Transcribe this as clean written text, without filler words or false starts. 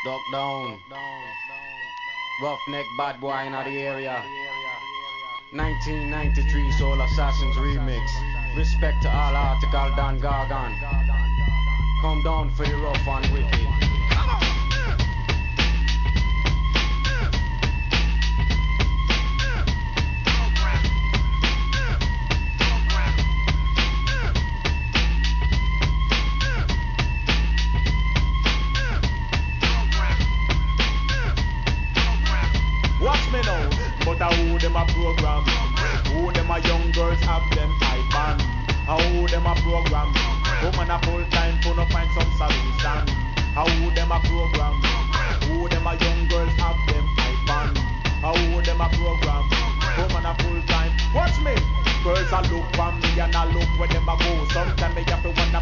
Duck down. Roughneck bad boy in the area. 1993 Soul Assassins remix. Respect to all article Dan Gargan. Come down for the rough and wicked. Watch me now, but who them a program? Who them a young girls have them iPad? How them a program? Woman a full time for no find some solution. How them a program? Who them a young girls have them iPad? How them a program? Woman a full time. Watch me, girls a look for me and I look where them a go. Sometimes me have to wonder.